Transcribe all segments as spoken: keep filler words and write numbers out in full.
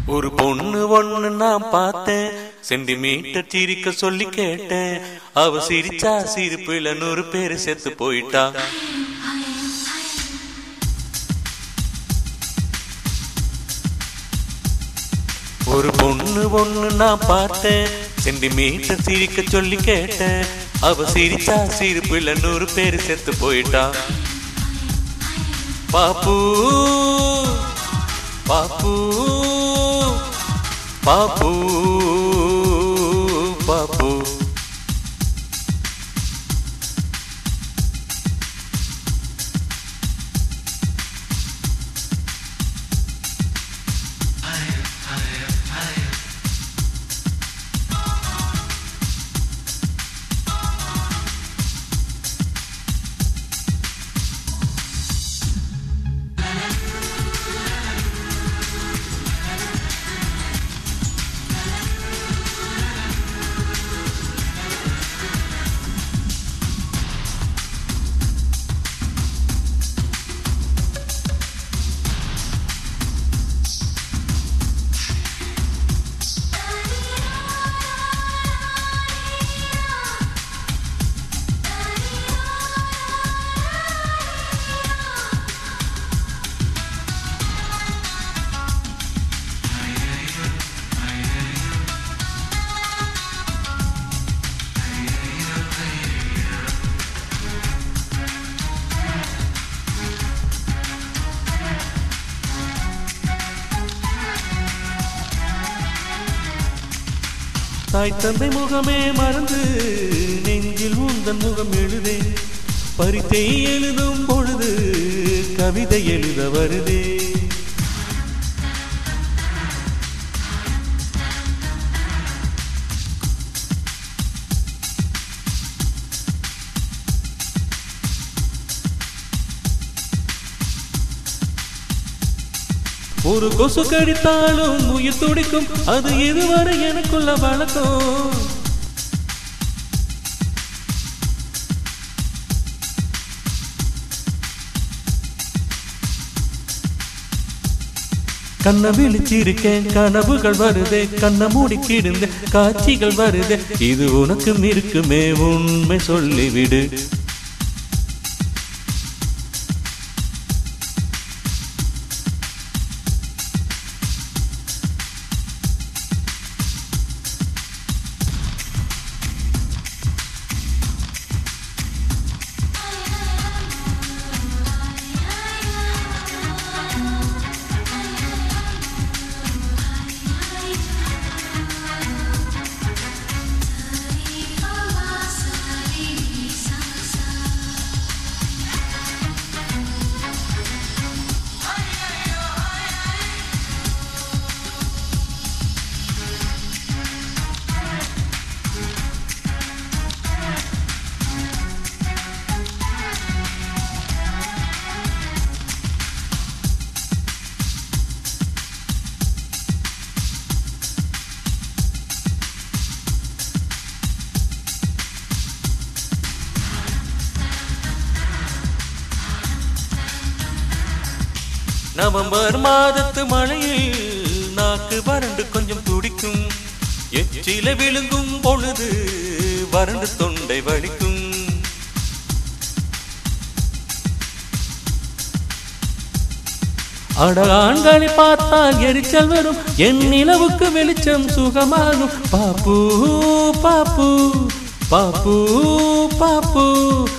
ஒரு பொண்ணு ஒண்ணு நான் பார்த்தேன், சென்டிமீட்டர் சிரிக்க சொல்லி கேட்டேன். அவ சிரிச்சா சிரிப்புல நூறு பேரு செத்து போயிட்டா. ஒரு பொண்ணு ஒண்ணு நான் பார்த்தேன், சென்டிமீட்டர் சிரிக்க சொல்லி கேட்டேன். அவ சிரிச்சா சிரிப்புல நூறு பேரு செத்து போயிட்டா. பாப்பு பாப்பு பாப்பு பாப்பு தாய் தந்தை முகமே மறந்து நெஞ்சில் உந்தன் முகம் எழுதே. பரித்தை எழுதும் பொழுது கவிதை எழுத வருதே. ஒரு கொசு கடித்தாலும் உயிர் துடிக்கும், அது இதுவரை எனக்குள்ள வழக்கம். கண்ண விழிச்சிருக்கேன், கனவுகள் வருதே. கண்ண மூடி கிடந்த காட்சிகள் வருதே. இது உனக்கும் இருக்குமே, உண்மை சொல்லிவிடு. நவம்பர் மாதத்து மழையில் நாக்கு வறண்டு கொஞ்சம் துடிக்கும். எச்சில விழுங்கும் பொழுது வறண்டு தொண்டை வலிக்கும். அட ஆண்களை பார்த்தால் எரிச்சல் வரும், என் நிலவுக்கு வெளிச்சம் சுகமாகும். பாப்பு பாப்பு பாப்பு பாப்பு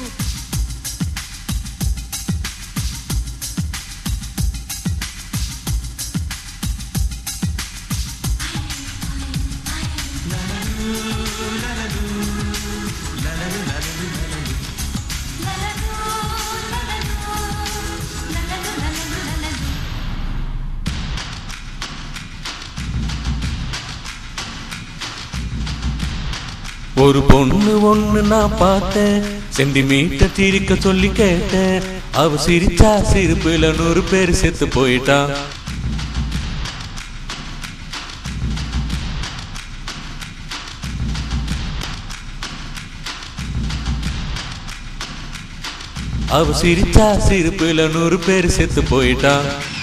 ஒரு பொண்ணு ஒண்ணு நான் பார்த்தேன், சென்டிமீட்டர் சிரிக்க சொல்லி கேட்டேன். அவ சிரிச்சா சிரிப்புல நூறு பேர் செத்து போயிட்டா. அவ சிரிச்சா சிரிப்புல நூறு பேர் செத்து போயிட்டா.